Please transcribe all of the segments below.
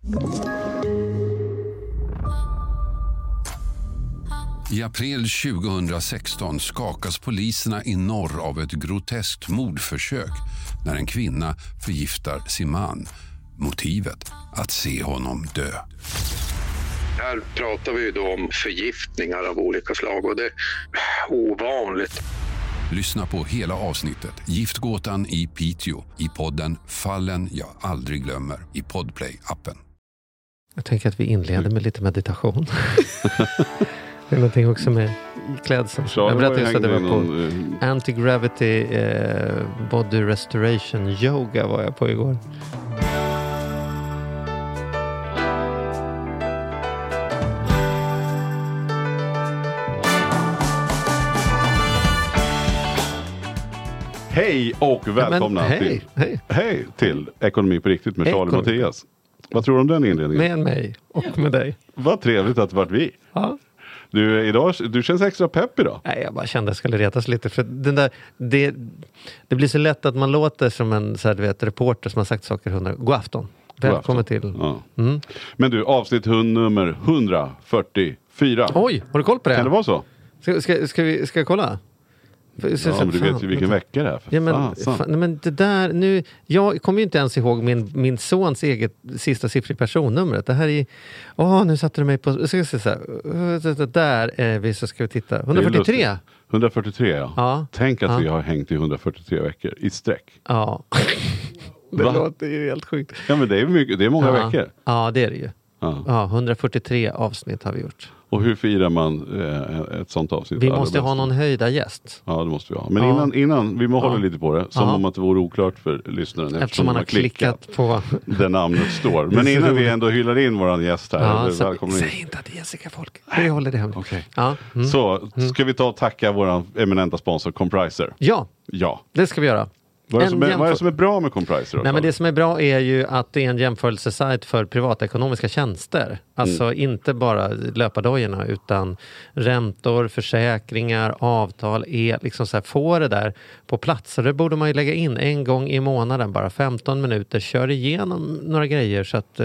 I april 2016 skakas poliserna i norr av ett groteskt mordförsök när en kvinna förgiftar sin man. Motivet att se honom dö. Här pratar vi då om förgiftningar av olika slag och det är ovanligt. Lyssna på hela avsnittet Giftgåtan i Piteå i podden Fallen jag aldrig glömmer i Podplay-appen. Jag tänker att vi inleder med lite meditation. Det är någonting också med klädseln. Jag berättade just att det var på Anti-Gravity Body Restoration Yoga var jag på igår. Hej och välkomna hej till Ekonomi på riktigt med Charlie och Mattias. Vad tror du om den inledningen? Med mig och med dig. Vad trevligt att det varit vi. Ja. Du känns extra pepp idag. Nej, jag bara kände att jag skulle retas lite. För den där, det blir så lätt att man låter som en så här, reporter som har sagt saker 100. God afton. Välkommen till. Ja. Mm. Men du, avsnitt nummer 144. Oj, har du koll på det? Kan det vara så? Ska jag kolla? Ja, men du vet ju vilken vecka det är. Ja, men det där nu, jag kommer ju inte ens ihåg min sons eget sista siffra i personnumret. Det här är nu satte du mig på ska jag säga så här, där är vi, så ska vi titta. 143. 143, ja. Ja. Tänk att vi har hängt i 143 veckor i sträck. Ja. Det låter ju helt sjukt. Ja, men det är mycket, det är många veckor. Ja, det är det ju. Ja, 143 avsnitt har vi gjort. Och hur firar man ett sånt avsnitt? Vi måste ha någon höjda gäst. Ja, det måste vi ha. Men innan vi må hålla lite på det. Som om att det vore oklart för lyssnaren. Eftersom man har klickat på där namnet står. Men innan vi ändå hyllar in våran gäst här. Säg inte att Jessica folk. Vi håller det hemligt. Okay. Så ska vi ta och tacka våran eminenta sponsor Compriser. Ja. Det ska vi göra. Vad är det som är bra med Compriser? Nej, men det som är bra är ju att det är en jämförelsesajt för privatekonomiska tjänster. Alltså inte bara löpardojorna utan räntor, försäkringar, avtal, liksom så här, få det där på plats. Så det borde man ju lägga in en gång i månaden, bara 15 minuter, kör igenom några grejer så att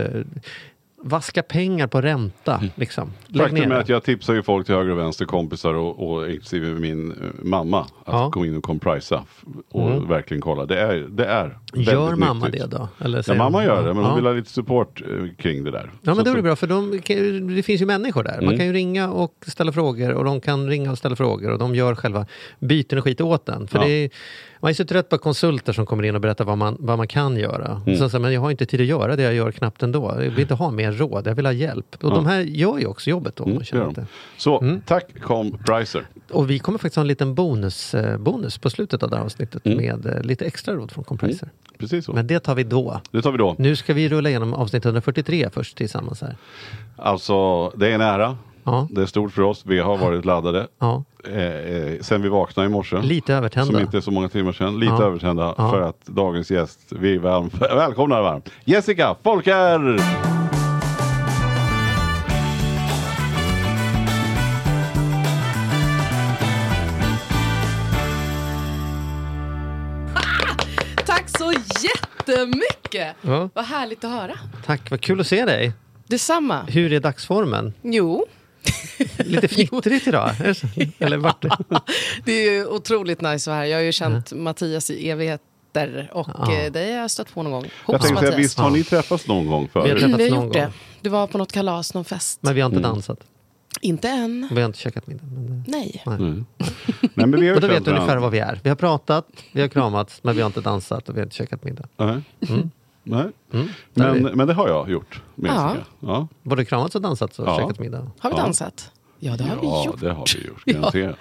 vaska pengar på ränta. Liksom. Faktum är att jag tipsar ju folk till höger och vänster, kompisar och inklusive min mamma att gå in och comprisa och verkligen kolla. Det är gör mamma nyttigt. Det då? Eller ja, mamma gör det, men hon vill ha lite support kring det där. Ja, men det är bra, för det finns ju människor där. Man kan ju ringa och ställa frågor och de kan ringa och ställa frågor och de gör själva byten och skit åt den. För man är så trött på konsulter som kommer in och berättar vad man kan göra. Så, men jag har inte tid att göra det jag gör knappt ändå. Jag vill inte ha mer råd, jag vill ha hjälp. Och de här gör ju också jobbet då. Så, tack Compriser. Och vi kommer faktiskt ha en liten bonus på slutet av det här avsnittet med lite extra råd från Compriser. Precis så. Men det tar vi då. Nu ska vi rulla igenom avsnitt 143 först tillsammans här. Alltså, det är en ära. Ja. Det är stort för oss. Vi har varit laddade. Ja. Sen vi vaknade i morse. Lite övertända. Som inte är så många timmar sedan. Lite övertända för att dagens gäst, vi välkomnar varmt. Jessica Folker! Tack så jättemycket! Ja. Vad härligt att höra. Tack, vad kul att se dig. Detsamma. Hur är dagsformen? Jo. Lite fnittrigt idag. Eller vart det? Det är ju otroligt nice så här. Jag har ju känt Mattias i evigheter och det har jag stött på någon gång. Jag tänkte säga, visst har ni träffats någon gång förut? Vi har gjort det. Du var på något kalas, någon fest. Men vi har inte dansat. Inte än. Vi har inte käkat middag. Nej. Nej, men vi har och då vet du ungefär vad vi är. Vi har pratat, vi har kramats, men vi har inte dansat och vi har inte käkat middag. Nej. Men det har jag gjort. Ja. Både kramats och dansat och käkat middag. Har vi dansat? Ja, det har vi gjort. Ja, det har vi gjort. Garanterat.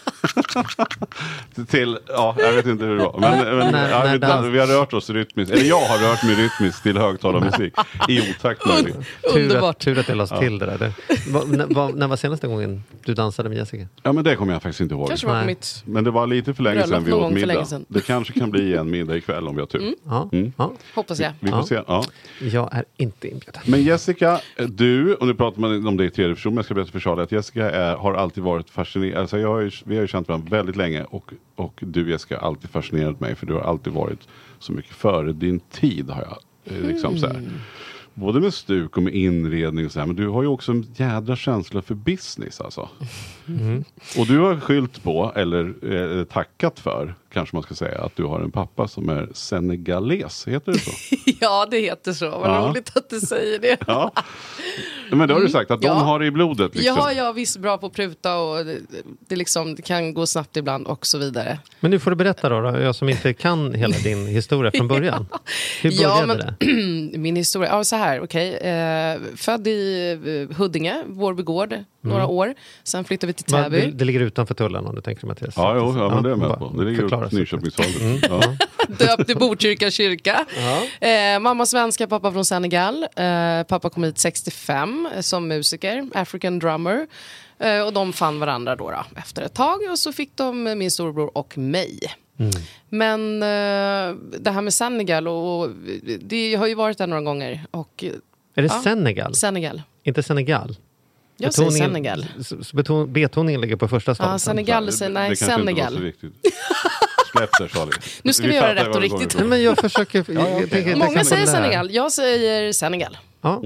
Jag vet inte hur det var. Men vi har rört oss rytmiskt. Eller jag har rört mig rytmiskt till högtalarmusik. I otakt med Underbart. Tur att jag lades till det där. När var senaste gången du dansade med Jessica? Ja, men det kommer jag faktiskt inte ihåg. Kanske var på mitt men det var lite för länge sedan vi åt middag. Det kanske kan bli en middag ikväll om vi har tur. Hoppas jag. Vi får se. Ja. Jag är inte inbjuden. Men Jessica, du, och nu pratar man om det i tredje person, men jag ska berätta för Charlie att Jessica har alltid varit fascinerad. Alltså vi har ju känt varandra väldigt länge och du, Jessica, har alltid fascinerat mig för du har alltid varit så mycket före din tid, har jag liksom så här både med stuk och med inredning och så här, men du har ju också en jädra känsla för business alltså. Och du har skyllt på, eller tackat för, kanske man ska säga, att du har en pappa som är senegales, heter det så? Ja, det heter så. Vad roligt att du säger det. Ja. Men det har du sagt, att de har det i blodet liksom. Ja, jag är visst bra på att pruta och det liksom, det kan gå snabbt ibland och så vidare. Men nu får du berätta då, jag som inte kan hela din historia från början. Hur började det? Min historia, så här, okej. Född i Huddinge, Vårby gård, några år. Sen flyttade vi till Täby. Det ligger utanför tullen om du tänker, Mattias. Ja, men det är med på. Det ligger upp Nyköpingsholdet. Döpt i Botkyrka kyrka. Mamma svenska, pappa från Senegal. Pappa kom hit 65 som musiker, African drummer. Och de fann varandra då efter ett tag. Och så fick de min storebror och mig. Men det här med Senegal, och det har ju varit där några gånger. Och, är det Senegal? Senegal. Inte Senegal? Jag säger Senegal. Betoningen ligger på första staden. Ja, Senegal säger nej, Senegal. Släpp det, Charlie. Nu ska vi göra rätt och riktigt. Men jag försöker... Många säger Senegal. Jag säger Senegal. Ja.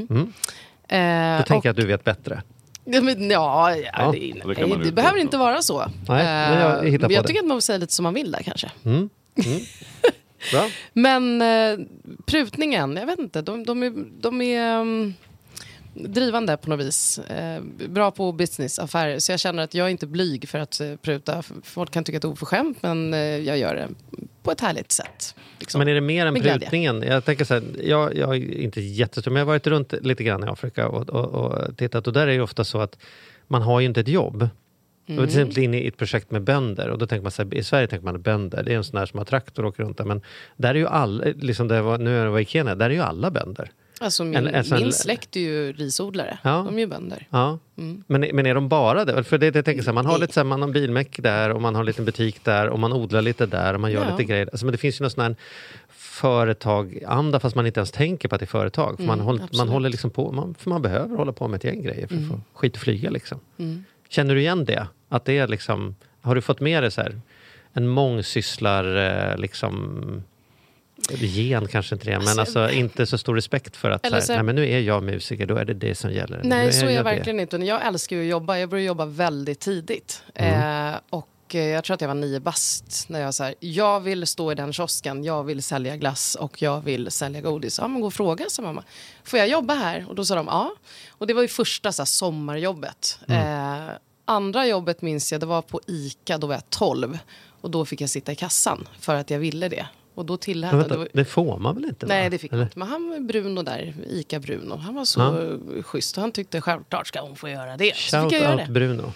Då tänker jag att du vet bättre. Det behöver inte vara så. Nej, men jag tycker att man får säga lite som man vill där kanske. Bra. Men prutningen, jag vet inte, de är drivande på något vis. Bra på businessaffärer. Så jag känner att jag är inte blyg för att pruta. Folk kan tycka att det är oförskämt, men jag gör det på ett härligt sätt. Liksom. Men är det mer än prutningen? Jag tänker så här, jag är inte jättestor, men jag har varit runt lite grann i Afrika och tittat. Och där är det ju ofta så att man har ju inte ett jobb. Jag var till exempel inne i ett projekt med bönder, och då tänker man så här, i Sverige tänker man bönder, det är en sån där som har traktor och åker runt där, men där är ju alla, liksom nu är det var i Kenya, där är ju alla bönder. Alltså min släkt är ju risodlare. Ja. De är ju bönder. Ja. Men är de bara det? För det tänker så här, man har lite så här, man har en bilmäck där och man har en liten butik där och man odlar lite där och man gör lite grejer. Alltså, men det finns ju någon sån här företag-anda, fast man inte ens tänker på att det är företag. För man håller liksom på, för man behöver hålla på med ett gäng grejer för att få skit och flyga liksom. Känner du igen det? Att det är liksom, har du fått med dig så här en mångsysslar liksom gen kanske inte det, men alltså inte så stor respekt för att så här, nej men nu är jag musiker, då är det som gäller. Nej, så är jag verkligen inte. Jag älskar ju att jobba. Jag började jobba väldigt tidigt. Och jag tror att jag var 9 bast när jag så här, jag vill stå i den kiosken, jag vill sälja glass och jag vill sälja godis. Ja, men gå och fråga, sa mamma. Får jag jobba här? Och då sa de ja. Och det var ju första så här, sommarjobbet. Andra jobbet minns jag, det var på ICA, då var jag 12. Och då fick jag sitta i kassan för att jag ville det. Och då det får man väl inte? Nej, det fick man inte. Men han var Bruno där, ICA Bruno. Han var så schysst och han tyckte självklart ska hon få göra det. Så fick jag göra det. Bruno.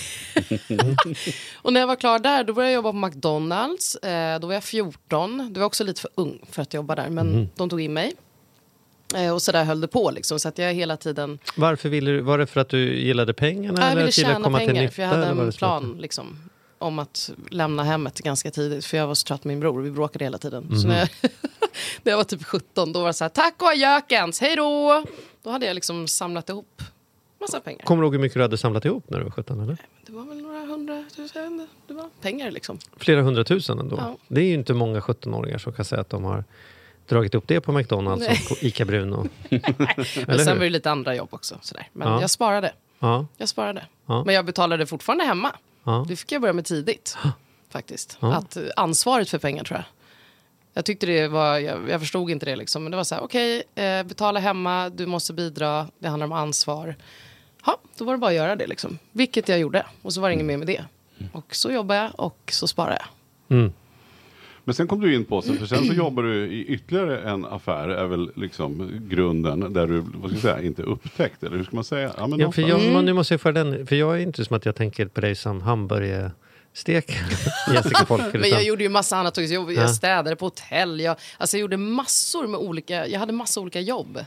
Och när jag var klar där, då började jag jobba på McDonalds. Då var jag 14. Det var också lite för ung för att jobba där, men de tog in mig. Och så där höll det på liksom, så att jag hela tiden... Varför var det för att du gillade pengarna? Jag ville eller tjäna komma pengar, till nytta, för jag hade en plan liksom om att lämna hemmet ganska tidigt. För jag var så trött med min bror. Vi bråkade hela tiden. Så när jag var typ 17, då var det så här, tack och adjökens, hej då! Då hade jag liksom samlat ihop massa pengar. Kommer du ihåg hur mycket du hade samlat ihop när du var 17, eller? Det var väl några 100 000, det var pengar liksom. Flera 100 000 ändå? Ja. Det är ju inte många 17-åringar som kan säga att de har dragit upp det på McDonalds och på ICA Bruno. Men sen var det lite andra jobb också. Sådär. Men jag sparade. Ja. Jag sparade. Ja. Men jag betalade fortfarande hemma. Ja. Det fick jag börja med tidigt. Faktiskt. Ja. Att ansvaret för pengar, tror jag. Jag tyckte det var, jag förstod inte det liksom. Men det var så här, okej, betala hemma, du måste bidra, det handlar om ansvar. Ja, då var det bara att göra det liksom. Vilket jag gjorde. Och så var det inget mer med det. Och så jobbade jag och så sparade jag. Mm. Men sen kom du in på, för sen så jobbar du i ytterligare en affär, är väl liksom grunden där du, vad ska jag säga, inte upptäckt, eller hur ska man säga? Ja, men för nu måste jag för den, för jag är inte som att jag tänker på dig som hamburgerstek. Jessica Folker. Men jag gjorde ju massa annat också. Jag städade på hotell. Jag gjorde massor med olika, jag hade massa olika jobb.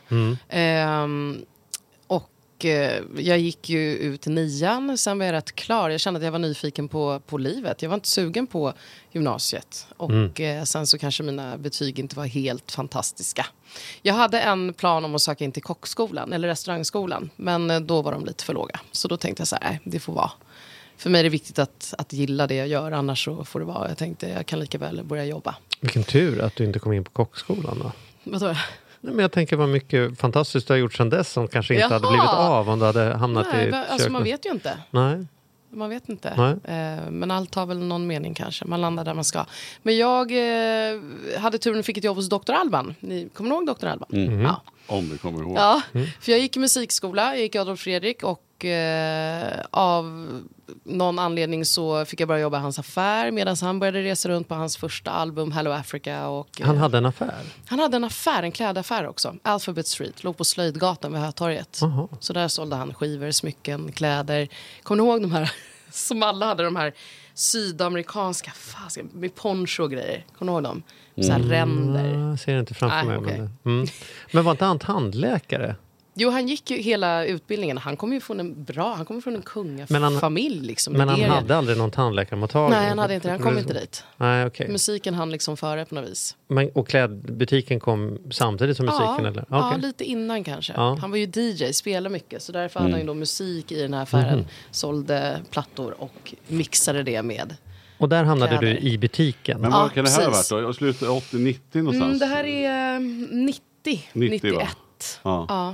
Jag gick ju ut 9:an, sen var jag rätt klar. Jag kände att jag var nyfiken på livet. Jag var inte sugen på gymnasiet. Och sen så kanske mina betyg inte var helt fantastiska. Jag hade en plan om att söka in till kockskolan eller restaurangskolan. Men då var de lite för låga. Så då tänkte jag så här, nej, det får vara. För mig är det viktigt att gilla det jag gör, annars så får det vara. Jag tänkte jag kan lika väl börja jobba. Vilken tur att du inte kom in på kockskolan då. Vadå? Nej, men jag tänker vad mycket fantastiskt du har gjort sedan dess som kanske inte hade blivit av om du hade hamnat i alltså man vet ju inte. Nej. Man vet inte. Men allt har väl någon mening kanske. Man landar där man ska. Men jag hade turen och fick ett jobb hos Dr. Alban. Ni kommer ihåg Dr. Alban? Mm. Ja. Om du kommer ihåg. Ja, för jag gick i musikskola. Jag gick i Adolf Fredrik och av någon anledning så fick jag börja jobba i hans affär medan han började resa runt på hans första album Hello Africa. Och, han hade en affär? Han hade en affär, en klädaffär också. Alphabet Street, låg på Slöjdgatan vid Hötorget. Så där sålde han skivor, smycken, kläder. Kommer ni ihåg de här som alla hade, de här sydamerikanska med poncho och grejer? Kommer ni ihåg dem? Så här ränder. Jag ser inte framför mig. Okay. Men var inte han tandläkare? Jo, han gick ju hela utbildningen. Han kom ju från en kungafamilj liksom. Men han hade aldrig någon tandläkarmottagning? Nej, han hade inte det. Han kom inte dit. Nej, okay. Musiken han liksom före på något vis. Och klädbutiken kom samtidigt som musiken? Eller? Okay. Ja, lite innan kanske. Ja. Han var ju DJ, spelade mycket. Så därför hade han ju då musik i den här affären. Sålde plattor och mixade det med. Och där hamnade du i butiken? Men vad kan det här ha varit då? Slutet 80-90 någonstans? Det här är 91. Ja.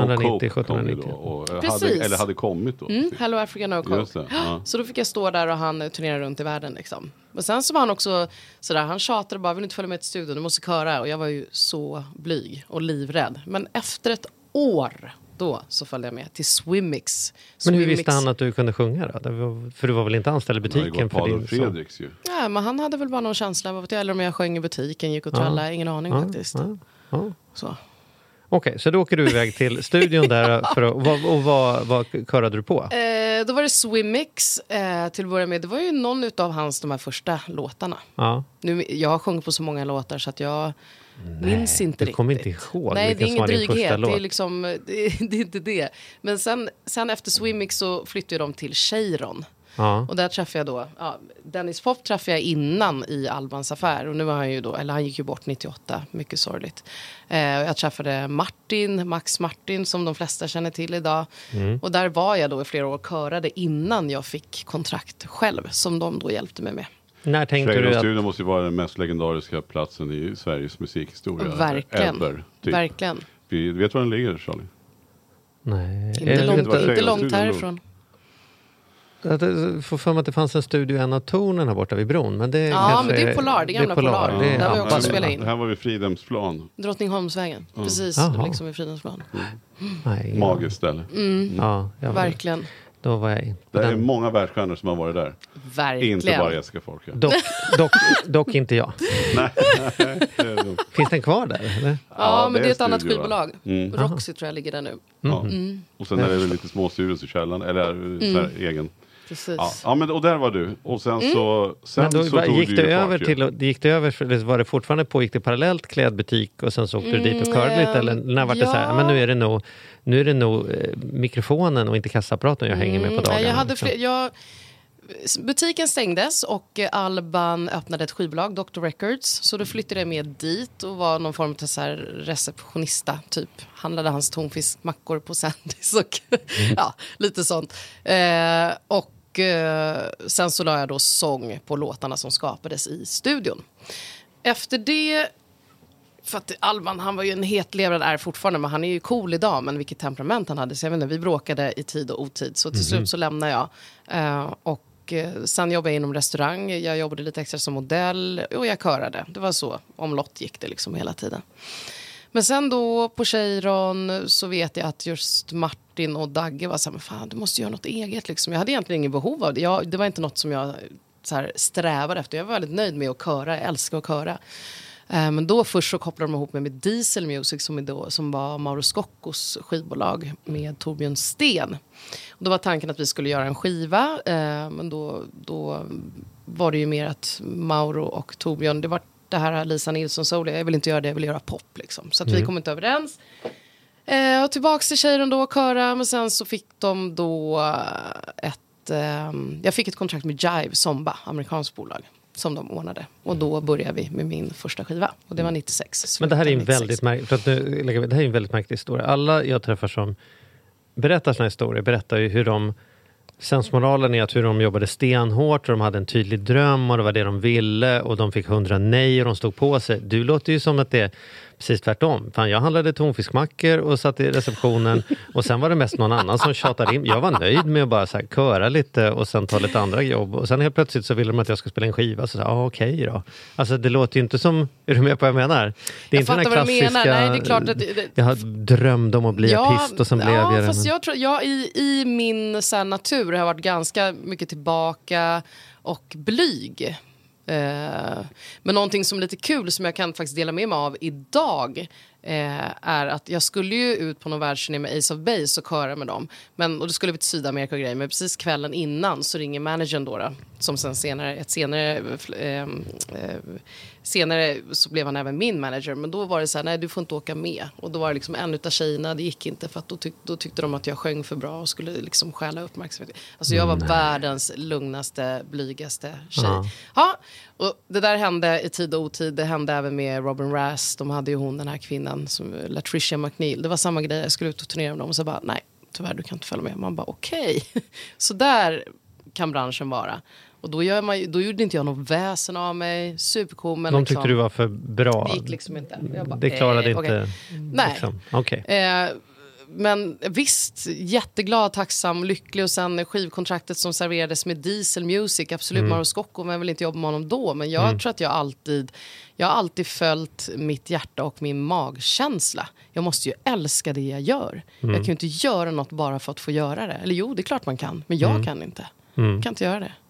1790. Eller hade kommit då. Hello Africa No Coke. Så då fick jag stå där och han turnerade runt i världen liksom. Och sen så var han också sådär, han tjatade bara, vill inte följa med till studion, du måste köra. Och jag var ju så blyg och livrädd. Men efter ett år då så följde jag med till Swimmix. Men hur visste han att du kunde sjunga då? För du var väl inte anställd i butiken? För din Fredriks ju. Ja, men han hade väl bara någon känsla av att eller om jag sjöng i butiken, gick och trallade, ingen aning faktiskt. Så. Okej, så då åker du iväg till studion där för vad körade du på? Då var det Swimmix till att börja med. Det var ju någon av hans de här första låtarna. Ja. Nu, jag har sjungit på så många låtar så att jag minns inte riktigt. Du kommer inte ihåg. Nej, det är ingen dryghet. Det är liksom, det är inte det. Men sen efter Swimmix så flyttade de till Cheiron. Ja. Och där träffade jag då Dennis Pop träffade jag innan i Albans affär. Och nu var han ju då, eller han gick ju bort 98, mycket sorgligt. Jag träffade Max Martin som de flesta känner till idag. Och där var jag då i flera år körade innan jag fick kontrakt själv, som de då hjälpte mig med. När tänkte du att... Studion måste ju vara den mest legendariska platsen i Sveriges musikhistoria. Verkligen. Ever, typ. Verkligen. Vi vet var den ligger, Charlie? Nej. Inte långt härifrån. Jag får för mig att det fanns en studio i en av tornen här borta vid bron. Men det men det är Polar, det gamla Polar. Ja. Där var jag också spela in. Det här var vid Fridhemsplan. Drottningholmsvägen, precis liksom vid Fridhemsplan. Magiskt ställe. Verkligen. Då var jag inte. Det är många världsstjärnor som har varit där. Verkligen. Inte bara Jessica Folke. Dock inte jag. Nej. Finns den kvar där? Eller? Ja, men det är ett annat skivbolag. Roxy tror jag ligger där nu. Och sen är det väl lite små studios i källaren. Eller så här, egen. Precis. Ja, men och där var du. Och sen så... Men då så gick du över till... Gick det över, var det fortfarande pågick det parallellt klädbutik och sen så åkte du dit och körde lite? Eller när var det så här? Men nu är det nog mikrofonen och inte kassaapparaten jag hänger med på dagarna. Butiken stängdes och Alban öppnade ett skivbolag, Dr. Records. Så då flyttade jag med dit och var någon form av så här receptionista typ. Handlade hans tonfiskmackor på Sandys och lite sånt. Sen så la jag då sång på låtarna som skapades i studion. Efter det, för att Alban, han var ju en hetlevrad, är fortfarande, men han är ju cool idag, men vilket temperament han hade. Så jag vet inte, vi bråkade i tid och otid. Så till slut så lämnade jag. Och sen jobbade jag inom restaurang. Jag jobbade lite extra som modell och jag körade. Det var så, omlott gick det liksom hela tiden. Men sen då på Cheiron så vet jag att just Martin och Dagge var så här, men fan, du måste göra något eget liksom. Jag hade egentligen ingen behov av det. Det var inte något som jag så här strävade efter. Jag var väldigt nöjd med att köra. Jag älskar att köra. Men då först så kopplade de ihop mig med Diesel Music som var Mauro Scoccos skivbolag med Torbjörn Sten. Och då var tanken att vi skulle göra en skiva. Men då var det ju mer att Mauro och Torbjörn, det var det här Lisa Nilsson Soul, jag vill inte göra det, jag vill göra pop liksom. Så att vi kom inte överens. Och tillbaks till Cheiron då och köra. Men sen så fick de då jag fick ett kontrakt med Jive Zomba, amerikanskt bolag, som de ordnade. Och då började vi med min första skiva. Och det var 96. Men det här är en väldigt märklig historia. Alla jag träffar som berättar såna historier berättar ju hur de... Sensmoralen är att hur de jobbade stenhårt och de hade en tydlig dröm och det var det de ville och de fick 100 nej och de stod på sig. Du låter ju som att det precis tvärtom. Fan, jag handlade tonfiskmackor och satt i receptionen och sen var det mest någon annan som tjatade in. Jag var nöjd med att bara så här köra lite och sen ta lite andra jobb. Och sen helt plötsligt så ville de att jag skulle spela en skiva. Så okej då. Alltså det låter ju inte som... Är du med på vad jag menar? Det är inte den här klassiska... Nej, det är klart att jag har drömt om att bli artist och sen blev jag det. Fast jag tror jag i min så här, natur har varit ganska mycket tillbaka och blyg. Men någonting som är lite kul som jag kan faktiskt dela med mig av idag är att jag skulle ju ut på någon världsturné med Ace of Base och köra med dem. Och det skulle vi till Sydamerika och grejer. Men precis kvällen innan så ringer managern då som sen senare så blev han även min manager. Men då var det så här, nej du får inte åka med. Och då var det liksom en utav tjejerna, det gick inte för att då tyckte de att jag sjöng för bra och skulle liksom stjäla uppmärksamhet. Alltså jag var världens lugnaste, blygaste tjej. Ja, och det där hände i tid och otid. Det hände även med Robin Rass. De hade ju hon, den här kvinnan som Latricia McNeil. Det var samma grej, jag skulle ut och turnera med dem och så bara, nej tyvärr du kan inte följa med. Man bara okej. Så där kan branschen vara. Och då gjorde inte jag något väsen av mig. Supercool, men de tyckte liksom, du var för bra. Det gick liksom inte. Jag bara, det klarade inte. Okay. Nej. Liksom. Okay. Men visst, jätteglad, tacksam, lycklig. Och sen skivkontraktet som serverades med Diesel Music. Absolut, Mauro Scocco, men jag vill inte jobba med honom då. Men jag tror att jag har alltid följt mitt hjärta och min magkänsla. Jag måste ju älska det jag gör. Jag kan ju inte göra något bara för att få göra det. Eller jo, det är klart man kan. Men jag kan inte. Jag kan inte göra det.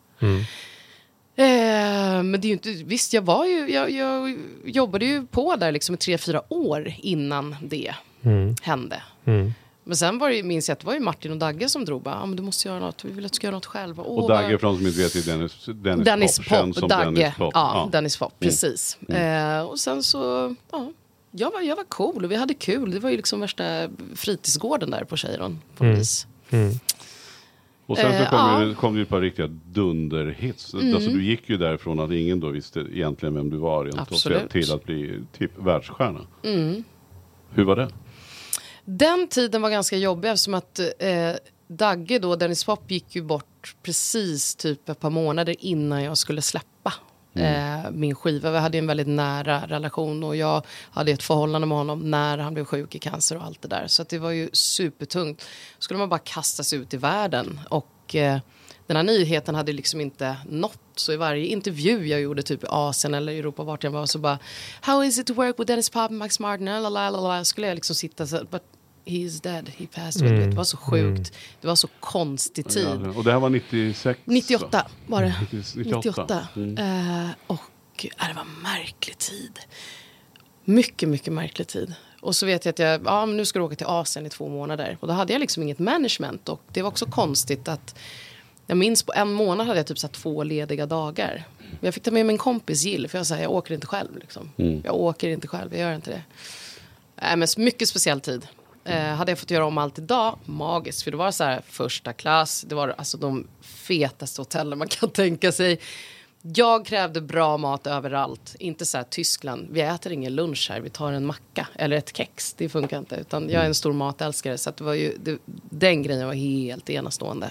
Men det är ju inte, visst jag jobbade ju på där liksom i 3-4 år innan det hände. Men sen var det, minns jag att det var ju Martin och Dagge som drog bara, men du måste göra något, vi vill att du ska göra något själv. Och Dagge från som inte vet är Dennis Pop, Dagge, Dennis Pop. Ja, Dennis Pop, precis. Och sen så, jag var cool och vi hade kul. Det var ju liksom värsta fritidsgården där på Tjejron på vis. Och sen så kom det ju ett par riktiga dunderhits. Alltså du gick ju därifrån att ingen då visste egentligen vem du var till att bli typ världsstjärna. Hur var det? Den tiden var ganska jobbig eftersom att Dagge då, Dennis Pop, gick ju bort precis typ ett par månader innan jag skulle släppa min skiva. Vi hade en väldigt nära relation och jag hade ett förhållande med honom när han blev sjuk i cancer och allt det där. Så att det var ju supertungt. Skulle man bara kastas ut i världen och den här nyheten hade liksom inte nått. Så i varje intervju jag gjorde typ i Asien eller Europa vart jag var så bara how is it to work with Dennis Pop, Max Martin, skulle jag liksom sitta så but he is dead, he passed away. Det var så sjukt. Det var så konstig tid. Ja, och det här var 98 var det. 98. Och det var märklig tid. Mycket, mycket märklig tid. Och så vet jag att men nu ska du åka till Asien i 2 månader. Och då hade jag liksom inget management. Och det var också konstigt att jag minns på 1 månad hade jag typ så 2 lediga dagar. Jag fick ta med min kompis Jill. För jag sa, jag åker inte själv liksom. Jag åker inte själv, jag gör inte det. Men mycket speciell tid. Hade jag fått göra om allt idag, magiskt. För det var så här första klass. Det var alltså de fetaste hotellen man kan tänka sig. Jag krävde bra mat överallt. Inte så här Tyskland. Vi äter ingen lunch här. Vi tar en macka. Eller ett kex. Det funkar inte. Utan jag är en stor matälskare. Så att det var ju, den grejen var helt enastående.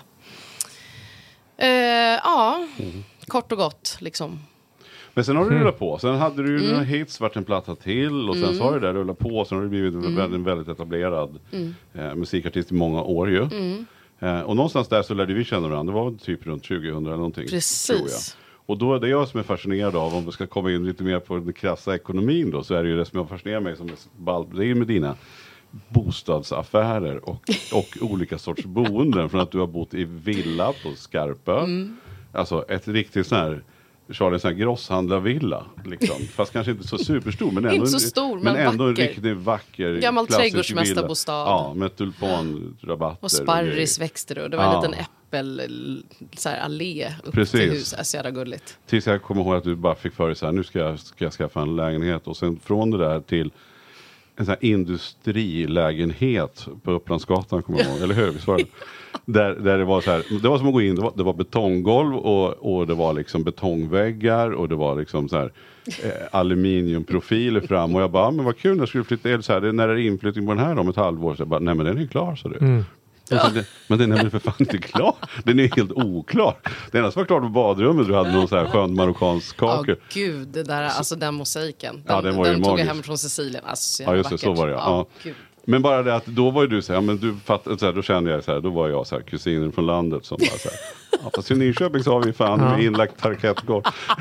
Kort och gott liksom. Men sen har du rullat på. Sen hade du ju några hits, varit en platta till. Och sen så har det där rullat på. Sen har du blivit en väldigt etablerad musikartist i många år ju. Och någonstans där så lärde vi känna varandra. Det var typ runt 2000 eller någonting. Precis. Tror jag. Och då är det jag som är fascinerad av, om vi ska komma in lite mer på den krassa ekonomin då, så är det ju det som jag fascinerar mig som det är med dina bostadsaffärer och olika sorts boenden. Från att du har bott i villa på Skarpö. Alltså ett riktigt sån här Charlie, en grosshandlarvilla liksom. Fast kanske inte så superstor, men ändå inte så stor, men ändå vacker. en riktigt vacker gammal trädgårdsmästarbostad. Ja, med tulpanrabatter och sparrisväxter och det var en liten så här allé upp till huset. Så jävla gulligt. Tills jag kommer ihåg att du bara fick för dig så här, nu ska jag skaffa en lägenhet, och sen från det där till en sån här industrilägenhet på Upplandsgatan, kommer jag ihåg, eller hur? Där det var så här, det var som att gå in, det var betonggolv och det var liksom betongväggar och det var liksom så här aluminiumprofiler fram, och jag bara, men vad kul, jag skulle flytta så här, när är inflyttning på den här om ett halvår? Så jag bara, nej men den är klar, så det. Men den är väl för fan inte klar. Den är helt oklar. Det enda som var klart på badrummet, du hade någon så här skön marockansk kaka. Gud, det där, alltså den mosaiken. Den var ju den tog jag magisk. hem från Sicilien. Alltså, Ja, just det, så var det. Ja. Gud. Men bara det att då var ju du så här, men du fattar, så här, då kände jag så här, då var jag så här kusinen från landet som bara så här, ja, fast i Nyköping så har vi fan med inlagt parkettgolv.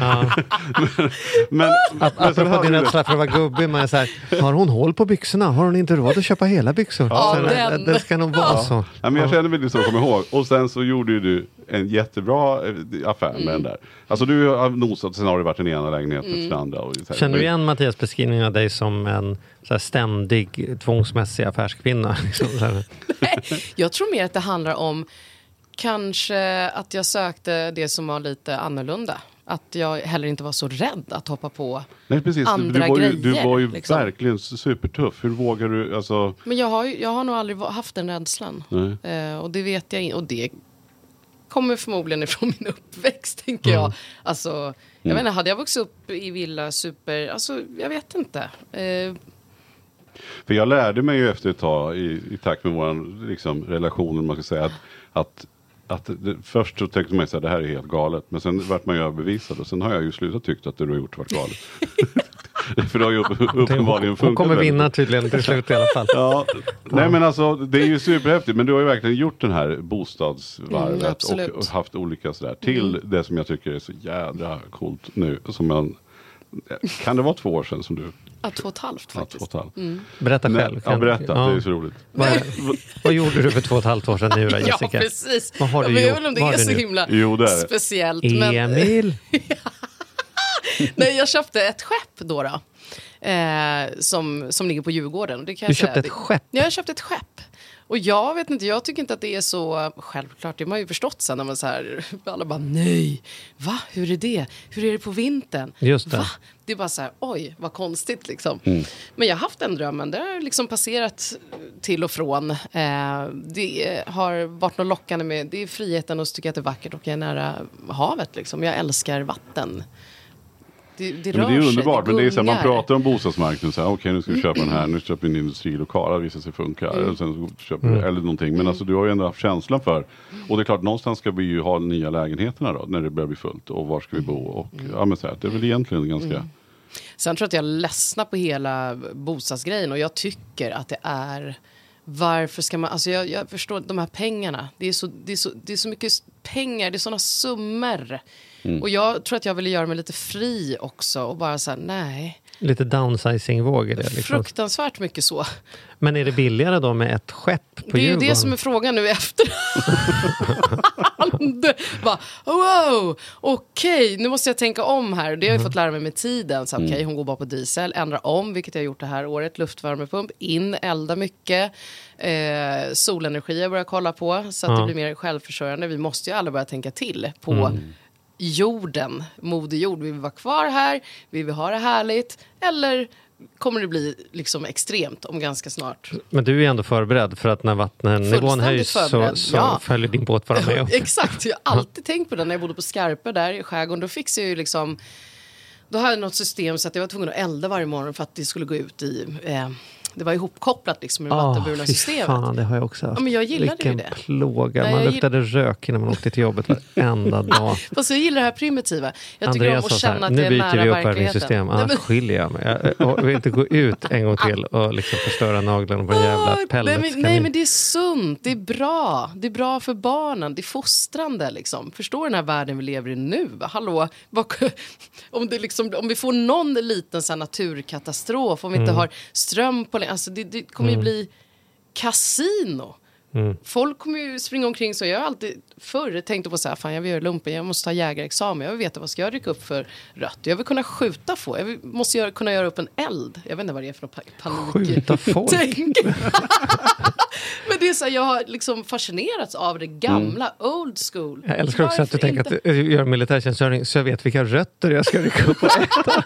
men apropå din rädsla för att vara gubbig, men så här, har hon hål på byxorna? Har hon inte råd att köpa hela byxor? Ja, det ska nog vara så. Ja, men jag kände väl det så, kommer ihåg. Och sen så gjorde ju du en jättebra affär med den där. Alltså du har nosat, sen har det varit den ena lägenheten till den andra. Och så här. Känner du igen Mattias beskrivning av dig som en så här ständig, tvångsmässig affärskvinna? Liksom, så här. Nej, jag tror mer att det handlar om kanske att jag sökte det som var lite annorlunda. Att jag heller inte var så rädd att hoppa på andra grejer. Du var ju liksom. verkligen supertuff. Hur vågar du? Alltså... Men jag har nog aldrig haft den rädslan. Och det vet jag inte. Och det kommer förmodligen ifrån min uppväxt, tänker jag. Alltså, jag menar, hade jag vuxit upp i villa alltså, jag vet inte. För jag lärde mig ju efter ett tag i takt med vår liksom, relation, man ska säga att först så tänkte man att det här är helt galet, men sen vart man ju överbevisad och sen har jag ju slutat tyckt att det du har gjort var galet. För det har ju uppenbarligen funkat. Hon kommer vinna tydligen till slut i alla fall. Ja. Nej, men alltså det är ju superhäftigt, men du har ju verkligen gjort den här bostadsvarvet och haft olika sådär till det som jag tycker är så jädra coolt nu, som man, kan det vara 2 år sedan som du... Ja, 2,5 faktiskt. Ja, berätta själv. Ja, berätta. Det är så roligt. Vad gjorde du för 2,5 år sedan nu då, Jessica? Ja, precis. Vad har du jag gjort? vet väl om det är så himla speciellt. Emil? Nej, jag köpte ett skepp då. Som ligger på Djurgården. Det kan du köpte ett skepp? Ja, jag köpte ett skepp. Och jag vet inte, jag tycker inte att det är så självklart. Det har man ju förstått sen när man så här, alla bara nej, va? Hur är det? Hur är det på vintern? Just det. Va? Det är bara så här, oj, vad konstigt liksom. Men jag har haft den drömmen, det har liksom passerat till och från. Det har varit något lockande med, det är friheten och tycker att det är vackert och jag är nära havet liksom. Jag älskar vatten. Det men det är underbart, men det är så här, man pratar om bostadsmarknaden så här, okej, nu ska vi köpa den här, nu köper vi en industrilokal, det visar sig funka, och sen så köper du, eller någonting, men alltså du har ju ändå haft känslan för, och det är klart, någonstans ska vi ju ha nya lägenheterna då, när det börjar bli fullt, och var ska vi bo, och ja, men så här, det är väl egentligen ganska... Sen tror jag att jag ledsnar på hela bostadsgrejen, och jag tycker att det är, varför ska man, alltså jag förstår de här pengarna, det är så mycket pengar, det är sådana summor. Och jag tror att jag ville göra mig lite fri också och bara säga nej. Lite downsizing-våg är det liksom. Fruktansvärt mycket så. Men är det billigare då med ett skepp på Djurgården? Det är ju det som är frågan nu efter. Wow, okej, nu måste jag tänka om här. Det har jag fått lära mig med tiden. Så okej, hon går bara på diesel, ändra om, vilket jag har gjort det här året. Luftvärmepump, elda mycket. Solenergi jag börjar kolla på så att det blir mer självförsörjande. Vi måste ju alla börja tänka till på jorden, moderjord. Vill vi vara kvar här? Vill vi ha det härligt? Eller kommer det bli liksom extremt om ganska snart? Men du är ändå förberedd för att när vattennivån höjs så följer din båt bara med upp. Exakt, jag har alltid tänkt på det när jag bodde på Skarpe där i skärgården. Då fick jag ju liksom, då hade jag något system så att jag var tvungen att elda varje morgon för att det skulle gå ut i... det var ihopkopplat liksom med det vattenburna systemet. Fan, det har jag också haft. Ja, men jag gillade ju det. Vilken plåga. Man luktade rök innan man åkte till jobbet varenda dag. Fast jag gillar det här primitiva. Jag tycker Andreas om att känna att jag är nära nu byter vi verkligheten. Annars skiljer jag mig. Jag vill inte gå ut en gång till och liksom förstöra naglarna på en jävla pelletskamin. Nej, men det är sunt. Det är bra. Det är bra för barnen. Det är fostrande liksom. Förstår den här världen vi lever i nu? Hallå? Om vi får någon liten så här naturkatastrof, om vi inte har ström på alltså det kommer ju bli kasino. Folk kommer ju springa omkring så. Jag har alltid förr tänkt på så här, fan jag vill göra lumpen, jag måste ha jägarexamen, jag vill veta vad ska jag rycka upp för rött, jag vill kunna skjuta få, jag måste kunna göra upp en eld, jag vet inte vad det är för panik. Skjuta folk? Men det är så här, jag har liksom fascinerats av det gamla old school. Jag älskar också att du tänker att du gör militärtjänstgöring så jag vet vilka rötter jag ska rycka upp och äta.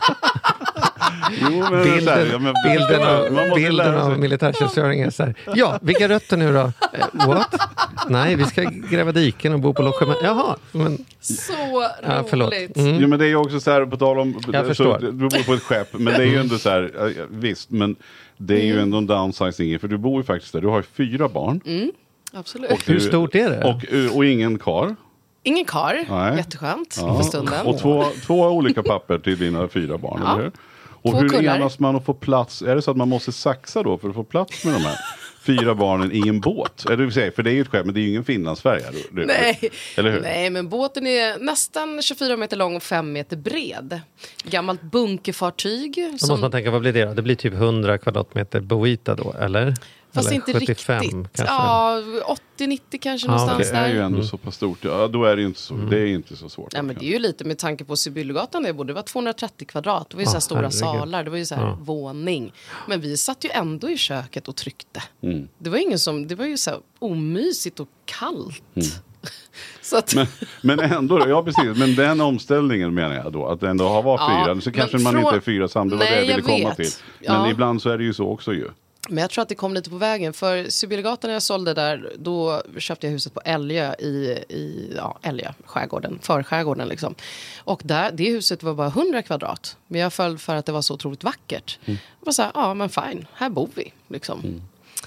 Bilden av militärtjänstgöring är så här. Ja, vilka rötter nu då? What? Nej, vi ska gräva diken och bo på logement. Jaha, men... Så roligt. Jo, men det är ju också så här, på tal om... Jag förstår. Du bor på ett skepp, men det är ju ändå så här, visst, men det är ju ändå en downsizing, för du bor ju faktiskt där. Du har ju 4 barn. Absolut. Hur stort är det? Och ingen kar. Ingen kar, Nej. jätteskönt för stunden. Och två olika papper till dina 4 barn, eller hur? Och 2 hur kullar. enas man att få plats? Är det så att man måste saxa då för att få plats med de här 4 barnen i en båt? Eller du säger, för det är ju ett skämt, men det är ju ingen Finlandsfärja. Nej. Eller hur? Nej, men båten är nästan 24 meter lång och 5 meter bred. Gammalt bunkerfartyg. Då måste man tänka, vad blir det då? Det blir typ 100 kvadratmeter boyta då, eller? Fast eller inte 75 riktigt. kanske? Ja, 80-90 kanske någonstans Det är ju där. ändå så pass stort. Ja, då är det ju inte så, det är inte så svårt. Ja, men det är ju lite med tanke på Sibyllegatan där jag bodde. Det var 230 kvadrat. Det var ju så här stora herregud. salar. Det var ju så här våning. Men vi satt ju ändå i köket och tryckte. Det var ingen som, det var ju så här omysigt och kallt. Så att, Men ändå, ja precis. Men den omställningen menar jag då. Att det ändå har varit 4. Så kanske man inte är 4 samtidigt. Det var det jag ville komma till. Men ibland så är det ju så också ju. Men jag tror att det kom lite på vägen. För Sibyllegatan när jag sålde där, då köpte jag huset på Älgö i Älgö, förskärgården liksom. Och det huset var bara 100 kvadrat. Men jag föll för att det var så otroligt vackert. Jag var så här, ja men fine, här bor vi liksom.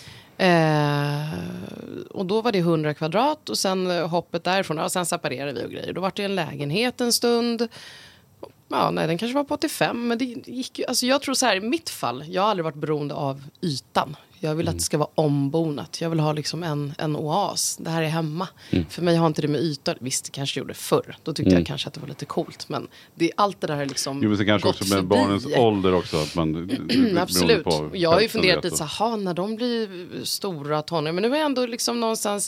Och då var det 100 kvadrat och sen hoppet därifrån, och sen separerade vi och grejer. Då var det en lägenhet en stund. Ja, nej, den kanske var på 85, men det gick ju, alltså jag tror så här, i mitt fall, jag har aldrig varit beroende av ytan. Jag vill att det ska vara ombonat. Jag vill ha liksom en oas. Det här är hemma. För mig har inte det med ytan. Visst, det kanske gjorde förr. Då tyckte jag kanske att det var lite coolt. Men det är allt det där är liksom Jo, men så kanske gått också med förbi. barnens ålder också. Att man, Absolut. på Jag har ju funderat lite så här, när de blir stora tonår. Men nu är jag ändå liksom någonstans,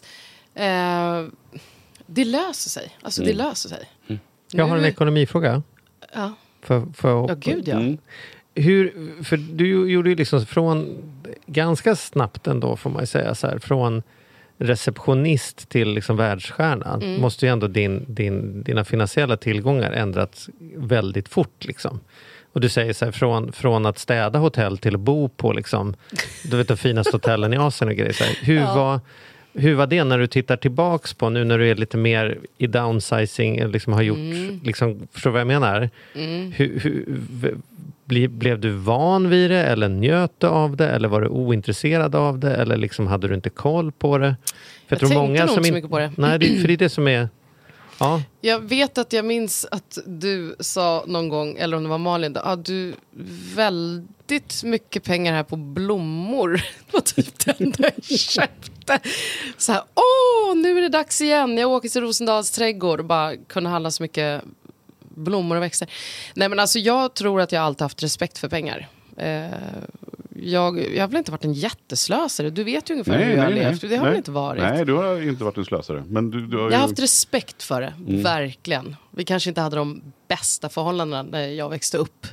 det löser sig. Alltså det löser sig. Jag har en ekonomifråga. Ja. Ja, Gud ja. För du gjorde ju liksom från ganska snabbt ändå, får man ju säga så här, från receptionist till liksom världsstjärna, måste ju ändå dina finansiella tillgångar ändrats väldigt fort liksom. Och du säger så här, från att städa hotell till att bo på liksom, du vet, de finaste hotellen i Asien och grejer så här. Hur var det när du tittar tillbaks på nu när du är lite mer i downsizing, liksom har gjort, liksom, förstår vad jag menar? Blev du van vid det eller njöt du av det eller var du ointresserad av det eller liksom hade du inte koll på det? För Jag tänkte nog inte så mycket på det. Nej, för det är det som är... Ja. Jag vet att jag minns att du sa någon gång, eller om det var Malin, du väldigt mycket pengar här på blommor. Det var typ det enda jag köpte. Så här, nu är det dags igen. Jag åker till Rosendals trädgård och bara kunde handla så mycket blommor och växter. Nej, men alltså jag tror att jag alltid haft respekt för pengar. Jag har väl inte varit en jätteslösare. Du vet ju ungefär hur jag har levt. Det har väl inte varit. Nej, du har inte varit en slösare. Men du har jag har haft respekt för det, verkligen. Vi kanske inte hade de bästa förhållandena när jag växte upp.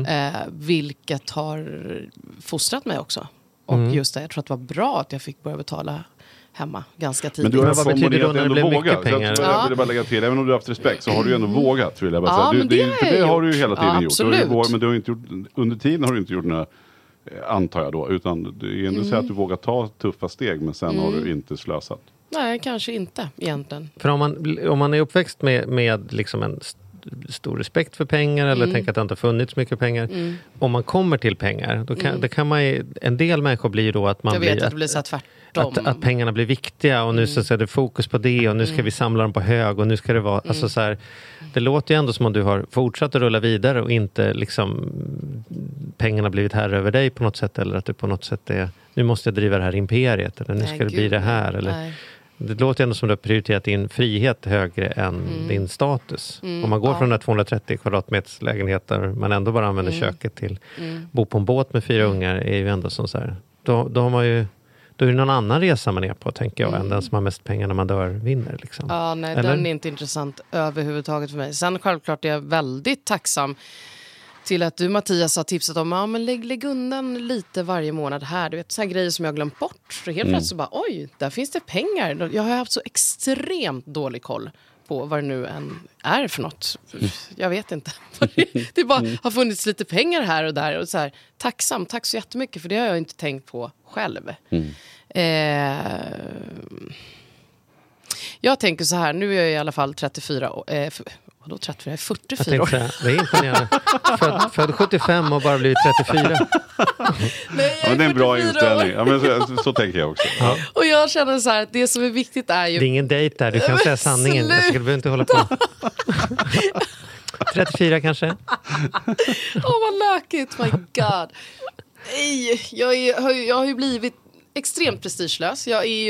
Vilket har fostrat mig också. Och just det, jag tror att det var bra att jag fick börja betala hemma ganska tidigt. Men du har vad betyder det då när det blev mycket pengar? Jag vill bara lägga till, även om du har haft respekt så har du ju ändå vågat, vill jag bara säga. Det har du ju hela tiden gjort. Men du har inte gjort, under tiden har du inte gjort några, antar jag då, utan det är ändå så att du vågar ta tuffa steg, men sen har du inte slösat. Nej, kanske inte egentligen. För om man är uppväxt med liksom en stor respekt för pengar eller tänker att det inte har funnits mycket pengar. Om man kommer till pengar, då kan man ju, en del människor blir då att man jag vet att det blir så tvärtom. Att pengarna blir viktiga och nu så är det fokus på det och nu ska vi samla dem på hög och nu ska det vara, alltså så här, det låter ju ändå som om du har fortsatt att rulla vidare och inte liksom pengarna blivit här över dig på något sätt eller att du på något sätt är, nu måste jag driva det här imperiet eller nu ska det bli det här eller det låter ändå som du har prioriterat din frihet högre än din status. Om man går från 230 kvadratmeters lägenheter men ändå bara använder köket till bo på en båt med 4 ungar är ju ändå som så här. Då har man ju, då är det någon annan resa man är på, tänker jag, än den som har mest pengar när man dör vinner. Liksom. Ja, nej, eller? Den är inte intressant överhuvudtaget för mig. Sen självklart är jag väldigt tacksam till att du, Mattias, har tipsat om men lägg undan lite varje månad här. Du vet, så här grejer som jag har glömt bort. Så helt plötsligt så bara, oj, där finns det pengar. Jag har haft så extremt dålig koll på vad det nu än är för något. Jag vet inte. Det bara har funnits lite pengar här och där. Och så här, tack så jättemycket, för det har jag inte tänkt på själv. Jag tänker så här, nu är jag i alla fall 34 år. Vadå 34? Jag är 44 jag år. säga, det är imponerande. Född 75 och bara blivit 34. Nej, jag är det är en bra 44 inställning. år. Ja, men så tänker jag också. Ja. Och jag känner så här att det som är viktigt är ju... Det är ingen dejt där, du kan säga sanningen. Jag skulle behöva inte hålla på. 34 kanske? Vad lökigt, my god. Nej, jag har ju blivit extremt prestigelös.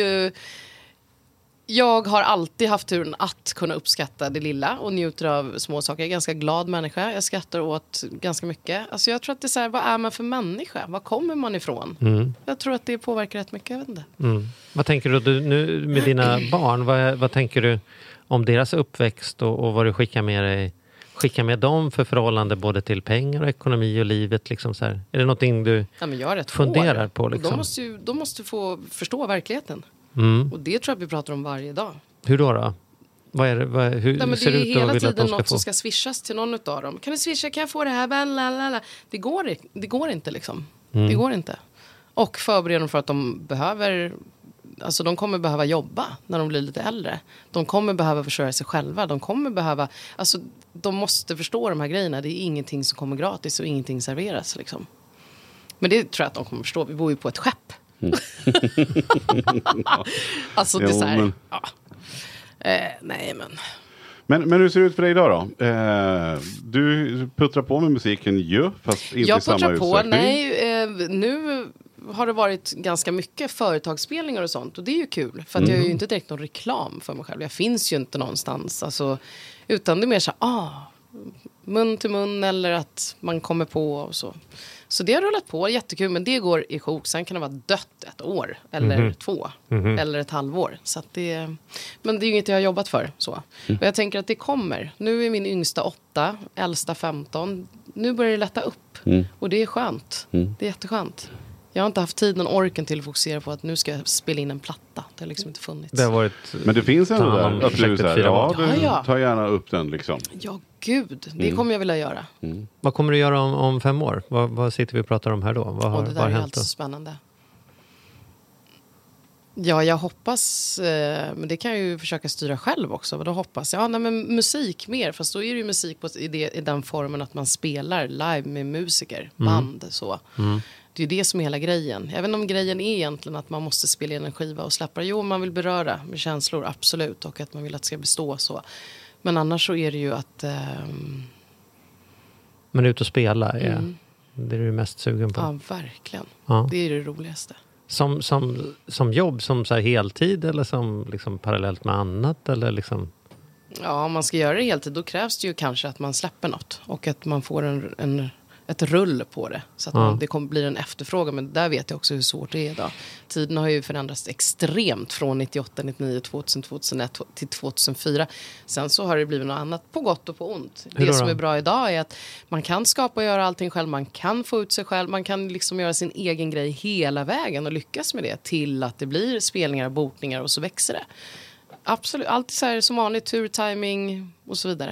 Jag har alltid haft turen att kunna uppskatta det lilla och njuter av små saker. Jag är en ganska glad människa. Jag skrattar åt ganska mycket. Alltså jag tror att det är så här, vad är man för människa? Var kommer man ifrån? Jag tror att det påverkar rätt mycket, jag vet inte. Vad tänker du nu med dina barn? Vad tänker du om deras uppväxt och vad du skickar med dem för förhållande både till pengar och ekonomi och livet? Liksom så här. Är det någonting du funderar på? Liksom? De måste få förstå verkligen. Och det tror jag vi pratar om varje dag. Hur då? Vad är det? Hur ser det ut hela och vill tiden att de ska något få? som ska swishas till någon av dem. Kan du swisha? Kan jag få det här? Blablabla. Det går inte liksom. Det går inte. Och förbereda dem för att de behöver... Alltså de kommer behöva jobba när de blir lite äldre. De kommer behöva försörja sig själva. De kommer behöva... Alltså de måste förstå de här grejerna. Det är ingenting som kommer gratis och ingenting serveras liksom. Men det tror jag att de kommer förstå. Vi bor ju på ett skepp. Alltså det är så här, nej men hur ser det ut för dig idag då? Du puttrar på med musiken ju, fast inte i samma utsträckning. Nu har det varit ganska mycket företagsspelningar och sånt. Och det är ju kul, för att jag är ju inte direkt någon reklam för mig själv. Jag finns ju inte någonstans. Alltså, utan det är mer så här, mun till mun eller att man kommer på och så. Så det har rullat på, jättekul, men det går i sjok. Sen kan det vara dött 1 år, eller 2, eller ett halvår. Så att men det är ju inget jag har jobbat för. Så. Och jag tänker att det kommer. Nu är min yngsta 8, äldsta 15. Nu börjar det lätta upp. Och det är skönt. Det är jätteskönt. Jag har inte haft tiden och orken till att fokusera på att nu ska jag spela in en platta. Det har liksom inte funnits. Det har varit... Men det finns ändå där att du tar gärna upp den liksom. Ja, gud. Det kommer jag vilja göra. Vad kommer du göra om 5 år? Vad sitter vi och pratar om här då? Vad har det där är hänt alltså spännande. Ja, jag hoppas, men det kan jag ju försöka styra själv också. Vad då hoppas jag? Men musik mer, fast då är det ju musik i den formen att man spelar live med musiker, band så. Det är ju det som är hela grejen. Även om grejen är egentligen att man måste spela in en skiva och släppa. Jo, man vill beröra med känslor, absolut. Och att man vill att det ska bestå så. Men annars så är det ju att... Men ut och spela, det är du mest sugen på. Ja, verkligen. Ja. Det är det roligaste. Som jobb, som så här heltid eller som liksom parallellt med annat? Eller liksom... Ja, om man ska göra det heltid då krävs det ju kanske att man släpper något. Och att man får ett rull på det. Så att det blir en efterfrågan. Men där vet jag också hur svårt det är idag. Tiden har ju förändrats extremt från 98, 99, 2000, 2001 till 2004. Sen så har det blivit något annat på gott och på ont. Det som är bra idag är att man kan skapa och göra allting själv. Man kan få ut sig själv. Man kan liksom göra sin egen grej hela vägen och lyckas med det. Till att det blir spelningar och bokningar och så växer det. Absolut. Allt så här som vanligt. Tur, timing och så vidare.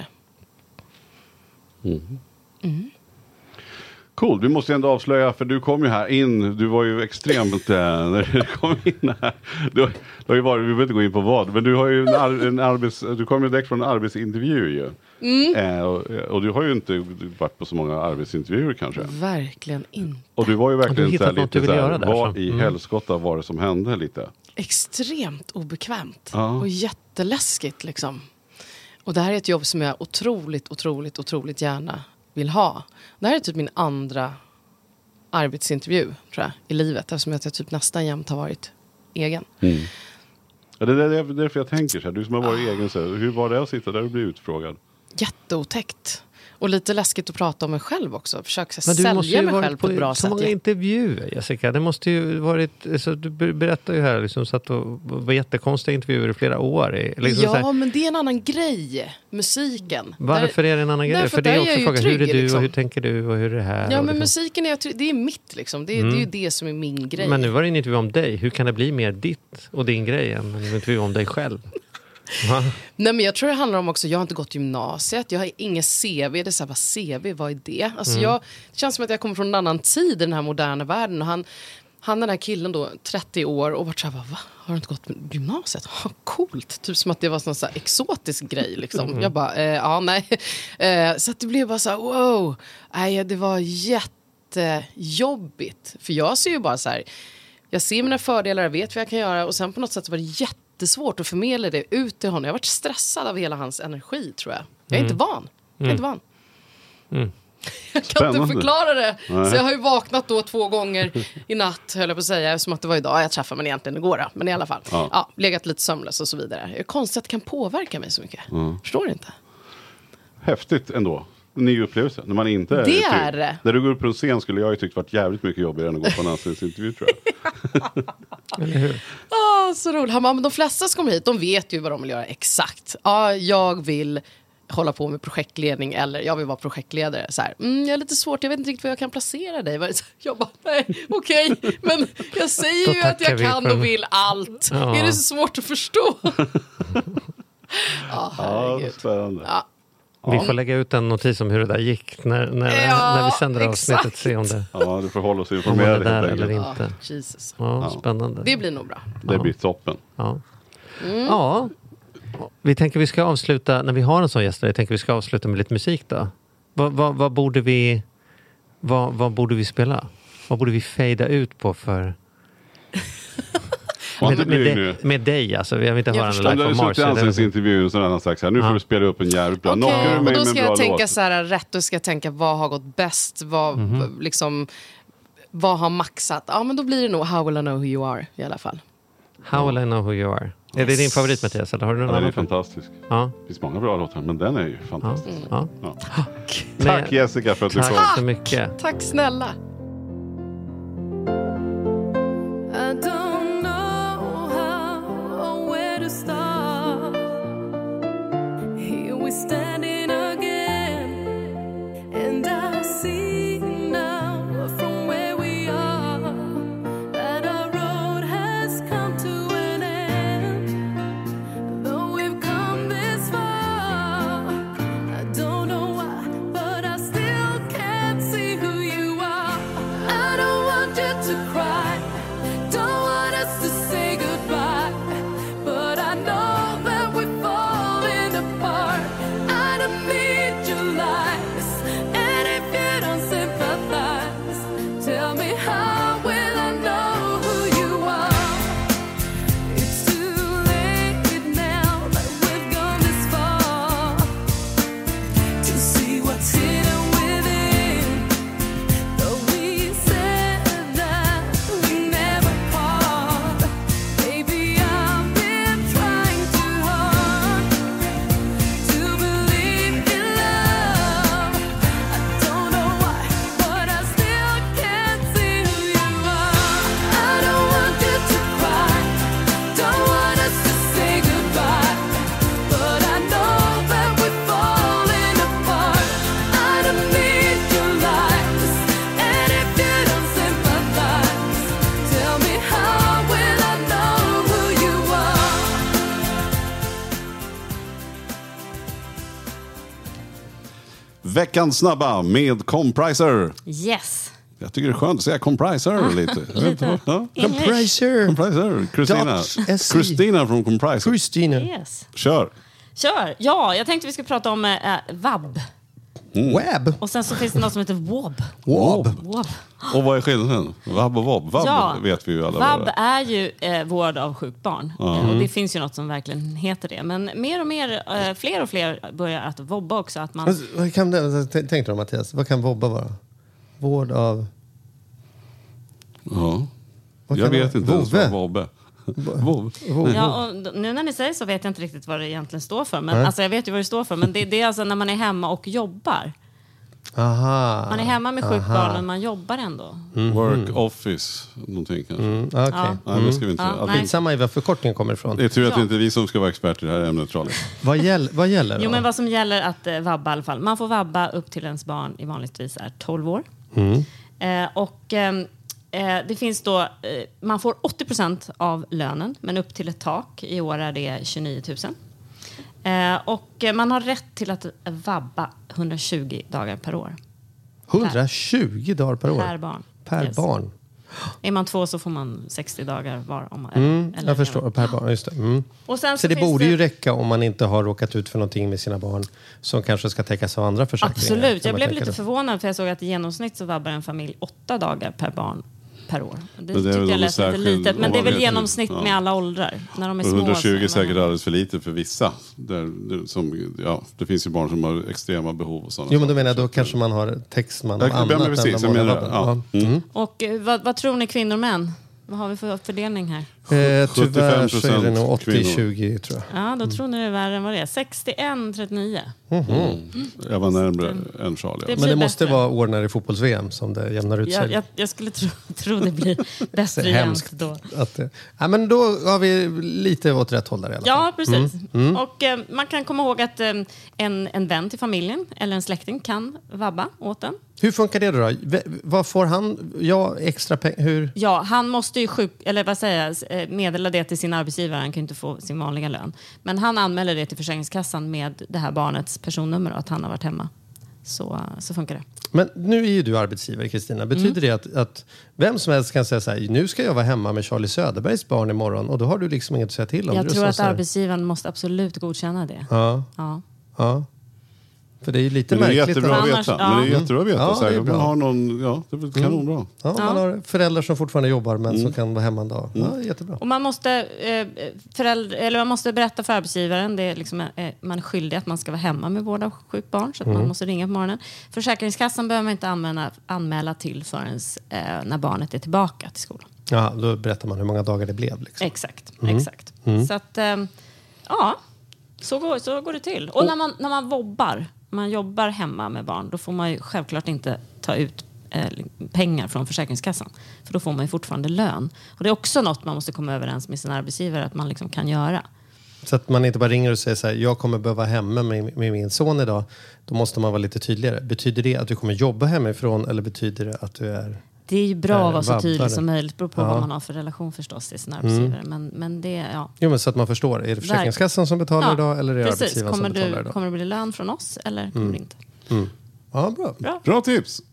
Cool, vi måste ändå avslöja, för du kom ju här in, du var ju extremt när du kom in här. Du har ju varit, vi behöver inte gå in på vad, men du har ju du kom ju direkt från en arbetsintervju ju. Och du har ju inte varit på så många arbetsintervjuer kanske. Verkligen inte. Och du var ju verkligen så här, lite så här, vad i helskotta var det som hände lite? Extremt obekvämt och jätteläskigt liksom. Och det här är ett jobb som jag otroligt gärna vill ha. Det här är typ min andra arbetsintervju tror jag, i livet. Eftersom jag typ nästan jämt har varit egen. Ja, det är därför jag tänker så här. Du som har varit egen så här, hur var det att sitta där och bli utfrågad? Jätteotäckt. Och lite läskigt att prata om mig själv också. Försöka sälja mig själv på ett bra sätt. Så många intervjuer, Jessica. Det måste ju varit... Så du berättar ju här liksom, så att det var jättekonstiga intervjuer i flera år. Liksom, ja, här. Men det är en annan grej. Musiken. Varför är det en annan grej? För det är också frågan, hur är du liksom. Och hur tänker du och hur är det här? Ja, men liksom. Musiken det är mitt liksom. Det är ju det som är min grej. Men nu var det en intervju om dig. Hur kan det bli mer ditt och din grej än en intervju om dig själv? Nej, men jag tror det handlar om också, jag har inte gått gymnasiet, jag har ingen CV, det är så här, vad CV, vad är det? Alltså det känns som att jag kommer från en annan tid i den här moderna världen, och han den här killen då, 30 år och vart så här, va? har du inte gått gymnasiet? Coolt. Typ som att det var sån så här exotisk grej liksom. Jag bara, ja nej. Så att det blev bara så här, wow. Nej, det var jättejobbigt. För jag ser ju bara så här, jag ser mina fördelar, jag vet vad jag kan göra. Och sen på något sätt var det jättesvårt att förmedla det ut till honom. Jag har varit stressad av hela hans energi, tror jag. Jag är inte van. Jag är inte van. Jag kan inte förklara det. Nej. Så jag har ju vaknat då 2 gånger i natt, höll jag på att säga, som att det var idag jag träffade, men egentligen igår då. Men i alla fall, legat lite sömnlös och så vidare. Det är konstigt att det kan påverka mig så mycket. Förstår du inte? Häftigt ändå. Ny upplevelse. När man inte det är det. När du går upp på en scen skulle jag ju tyckt varit jävligt mycket jobbigare än att gå på en anställningsintervju, tror jag. Så roligt. Han bara, men de flesta som kommer hit, de vet ju vad de vill göra exakt. Ja, jag vill hålla på med projektledning eller jag vill vara projektledare. Så här, jag är lite svårt, jag vet inte riktigt var jag kan placera dig. Jag bara, nej, okej. Men jag säger ju att jag kan och vill allt. Ja. Är det så svårt att förstå? Herregud. Spännande. Ja. Vi får lägga ut en notis om hur det där gick när vi sänder avsnittet. Se om det, du får hålla oss informerade där eller inte. Jesus. Spännande. Det blir nog bra. Det blir toppen. Ja. Vi tänker vi ska avsluta, när vi har en sån gäst, jag tänker vi ska avsluta med lite musik då. Vad borde vi spela? Vad borde vi fejda ut på för... med dig alltså, jag vill inte höra en live från Mars. Du har suttit i intervjun som han sagt så här, nu får du spela upp en jävligt bra. Okay. Och då ska jag tänka så här rätt, då ska jag tänka vad har gått bäst, vad har maxat. Ja, men då blir det nog How Will I Know Who You Are i alla fall. How Will I Know Who You Are. Yes. Är det din favorit, Mattias? Eller har du någon annan? Den är fantastisk. Det finns många bra låtar, men den är ju fantastisk. Tack Jessica för att du kom. Tack så mycket. Tack snälla. Veckans snabba med Compriser. Yes. Jag tycker det är skönt att säga Compriser lite. Compriser. Kristina från Compriser. Kristina. Yes. Kör. Ja, jag tänkte vi ska prata om VAB. Web. Och sen så finns det något som heter WOB. Och vad är skillnaden? VAB och WOB? VAB vet vi ju alla. VAB är ju vård av sjukt barn. Och det finns ju något som verkligen heter det. Men mer och mer, fler och fler börjar att vobba också. Att man... Vad kan det, tänkte du Mattias, vad kan vobba vara? Vård av... Ja. Jag vet inte ens vad vobbe. Ja, och nu när ni säger så vet jag inte riktigt vad det egentligen står för. Men alltså, jag vet ju vad det står för. Men det är alltså när man är hemma och jobbar. Aha. Man är hemma med sjukt barn men man jobbar ändå. Work, office, någonting kanske. Okay. Nej, det ska vi inte samma i vad förkortningen kommer ifrån. Det är tur att det inte är vi som ska vara experter i det här ämnet, Charlie. Vad gäller då? Jo, men vad som gäller att vabba i alla fall. Man får vabba upp till ens barn i vanligtvis är 12 år. Det finns då, man får 80% av lönen, men upp till ett tak. I år är det 29 000. Och man har rätt till att vabba 120 dagar per år. 120 dagar per år? Per barn. Per barn. Är man 2 så får man 60 dagar var. Om man, Jag förstår, per barn, just det. Och sen så det borde ju räcka om man inte har råkat ut för någonting med sina barn som kanske ska täckas av andra försäkringar. Absolut, jag blev lite förvånad för jag såg att i genomsnitt så vabbar en familj 8 dagar per barn per år. Det tyckte jag lät lite litet, men det är väl genomsnitt med alla åldrar. När de är små, 120 är säkert alldeles för lite för vissa. Det finns ju barn som har extrema behov och sådana. Jo, men då menar jag, då kanske man har textman av annat. Precis, jag menar det. Och vad tror ni kvinnor och män? Vad har vi för fördelning här? Tyvärr så är det nog 80-20 tror jag. Ja, då tror ni det är värre än vad det är. 61-39. Jag var närmare än Charlie. Men det måste vara år när det är fotbolls-VM som det jämnar ut sig. Jag skulle tro det blir bättre jämnt då. Men då har vi lite åt rätt håll där i alla fall. Ja, precis. Och man kan komma ihåg att en vän till familjen eller en släkting kan vabba åt den. Hur funkar det då? Vad får han? Extra pengar? Hur? Ja, han måste ju meddela det till sin arbetsgivare. Han kan inte få sin vanliga lön. Men han anmäler det till Försäkringskassan med det här barnets personnummer och att han har varit hemma. Så funkar det. Men nu är ju du arbetsgivare, Kristina. Betyder det att vem som helst kan säga så här, nu ska jag vara hemma med Charlie Söderbergs barn imorgon och då har du liksom inget att säga till om? Jag tror att arbetsgivaren måste absolut godkänna det. Ja. För det är ju lite märkligt. Men det är jättebra att veta. Ja, det är bra. Man har någon, det är kanonbra. Ja, man har föräldrar som fortfarande jobbar men som kan vara hemma en dag. Ja, jättebra. Och man måste berätta för arbetsgivaren, det är liksom, man är skyldig att man ska vara hemma med vård av sjukt barn, så att man måste ringa på morgonen. Försäkringskassan behöver man inte anmäla till förrän när barnet är tillbaka till skolan. Ja, då berättar man hur många dagar det blev. Liksom. Exakt. Så att, så går det till. Och när man man jobbar hemma med barn, då får man ju självklart inte ta ut pengar från Försäkringskassan. För då får man ju fortfarande lön. Och det är också något man måste komma överens med sin arbetsgivare att man liksom kan göra. Så att man inte bara ringer och säger så här, jag kommer behöva hemma med min son idag. Då måste man vara lite tydligare. Betyder det att du kommer jobba hemifrån eller betyder det att du är... Det är ju bra att vara så tydlig som möjligt. Det beror på vad man har för relation förstås till sin arbetsgivare. Men det, Jo, men så att man förstår. Är det Försäkringskassan som betalar idag eller är det arbetsgivaren som betalar idag? Kommer det bli lön från oss eller kommer det inte? Ja, bra. Bra tips!